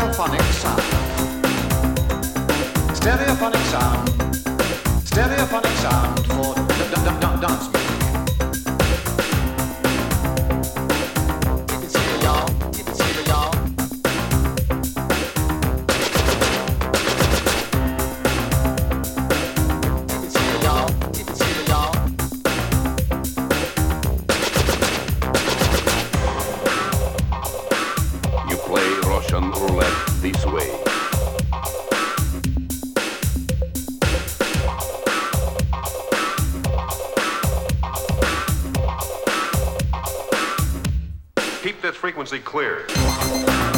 Stereophonic sound. Stereophonic sound. Stereophonic sound for dance music. Keep it secret, y'all. Keep it secret, y'all. Keep it secret, y'all. Keep it secret, y'all. You play Russian roulette this way. Keep this frequency clear.